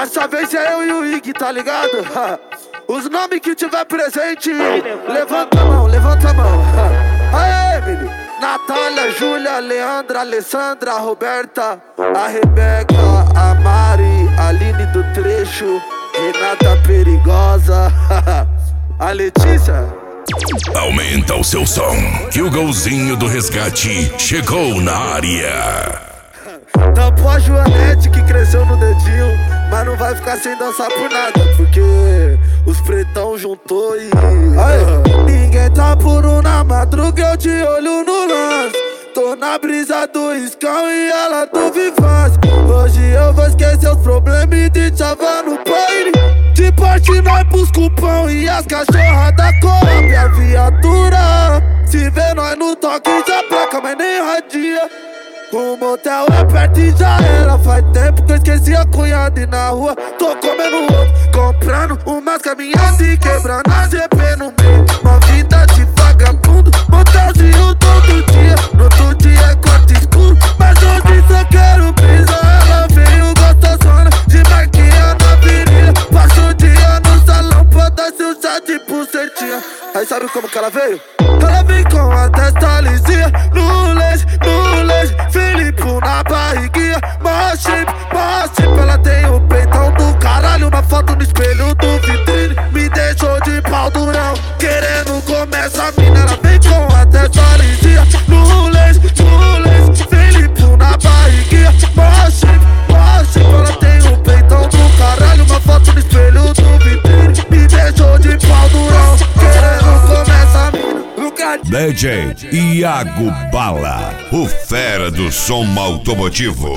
Dessa vez é eu e o Ig, tá ligado? Os nomes que tiver presente, levanta a mão, levanta a mão. Aê, menino. Natália, Júlia, Leandra, Alessandra, Roberta, a Rebeca, a Mari, a Aline do Trecho, Renata Perigosa, a Letícia. Aumenta o seu som, que o golzinho do resgate chegou na área. Tampou a Joanete que cresceu no dedinho, mas não vai ficar sem dançar por nada, porque os pretão juntou e... Ninguém tá puro na madruga, eu de olho no lance. Tô na brisa do riscão e ela do Vivaz. Hoje eu vou esquecer os problemas e de chava no baile. De parte nós busca o pão e as cachorradas correm a viatura. Se vê nós no toque já placa, mas nem radia. O motel é perto e já era. Faz tempo que eu esqueci a cunhada e na rua tô comendo outro, comprando umas caminhadas e quebrando a GP no meio. Uma vida de vagabundo, motelzinho todo dia. No outro dia é quarto escuro, mas hoje só quero brisa. Ela veio gostosona, de marquinha na virilha. Passa o dia no salão pra dar seu chá de pulseirinha. Aí sabe como que ela veio? Ela vem com a testa lisinha, no leite, Felipe na barriguinha, maior shape, ela tem o peitão do caralho. Uma foto no espelho do vitrine, me deixou de pau durão, querendo comer essa mina. Ela vem com a testa lisinha, no leite, Felipe na barriguinha, maior shape, ela tem o peitão do caralho. Uma foto no espelho do vitrine, me deixou de pau durão, querendo comer essa mina. DJ Iago Bala, o fera do som automotivo.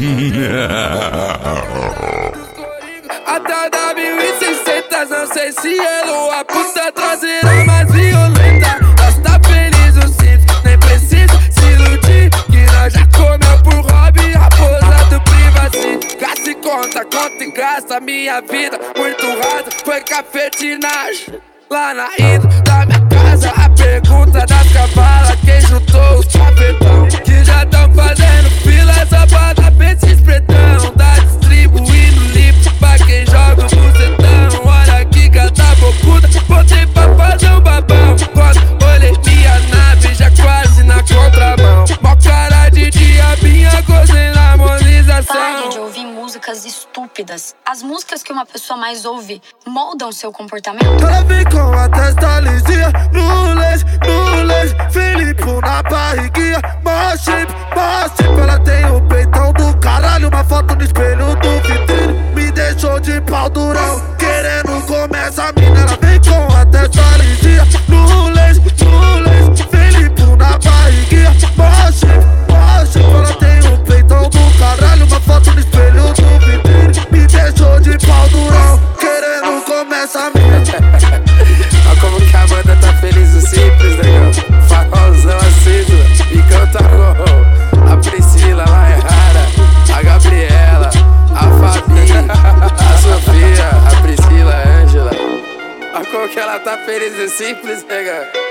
Até da 1600, não sei se ela a puta traseira mais violenta. Nós tá feliz o simples, nem precisa se iludir, que nós já comeu por hobby, raposa do Privacy. Gasta e conta e gasta, minha vida muito rasa. Foi cafetinagem lá na ida da minha casa. A pergunta das cavalas, quem juntou os cafetão, que já tão fazendo fila só pra dar pra esses pretão. Tá distribuindo limpo pra quem joga o bucetão. Olha que gata bocuda, botei pra fazer um babão. Quando olhei minha nave, já quase na contramão. Mó cara de diabinha, gozei na harmonização. Pare de ouvir músicas estúpidas. As músicas que uma pessoa mais ouve moldam seu comportamento. Ela vem com a testa lisinha, no leite, Felipe na barriguinha, maior shape, ela tem o peitão do caralho. Uma foto no espelho do vitrine, me deixou de pau durão, querendo comer essa mina. Ela vem com a testa lisinha, no leite, Felipe na barriguinha, maior shape, ela tem o peitão do caralho. Uma foto no espelho do vitrine, me deixou de pau durão, querendo comer essa mina. Olha como que a banda tá feliz o simples, negão. Farolzão aceso e canta com a Priscila lá é rara, a Gabriela, a Fabi, a Sofia, a Priscila, a Ângela. Olha como que ela tá feliz o simples, negão.